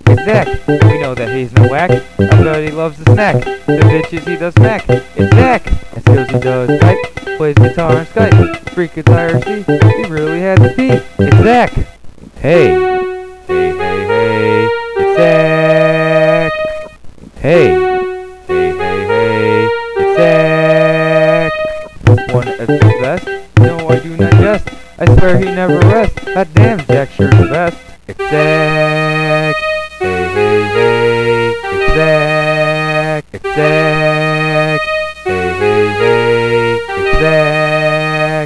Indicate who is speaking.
Speaker 1: It's Zach. We know that he's no whack. I bet he loves the snack. The bitches he does smack. It's Zach. At skills he does type. Plays guitar and Skype. Freaking tired, he really had to pee. It's Zach. Hey. Hey, hey, hey. It's Zach. Hey. Hey, hey, hey. It's Zach. One at the best. No, I do not jest. I swear he never rests. God damn, Zach sure the best. It's Zach. Hey, hey, hey. It's Zach. It's Zach.